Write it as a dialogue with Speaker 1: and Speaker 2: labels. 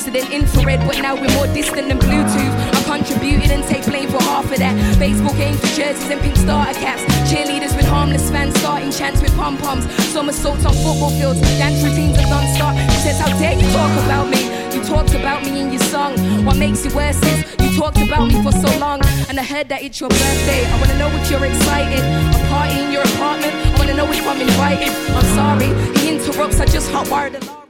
Speaker 1: than infrared, but now we're more distant than Bluetooth. I contributed and take blame for half of that. Baseball games with jerseys and pink starter caps. Cheerleaders with harmless fans, starting chants with pom-poms. Somersaults on football fields, dance routines have done start. She says, how dare you talk about me? You talked about me in your song. What makes it worse is you talked about me for so long. And I heard that it's your birthday. I wanna know if you're excited. A party in your apartment, I wanna know if I'm invited. I'm sorry, he interrupts, I just hot-wired the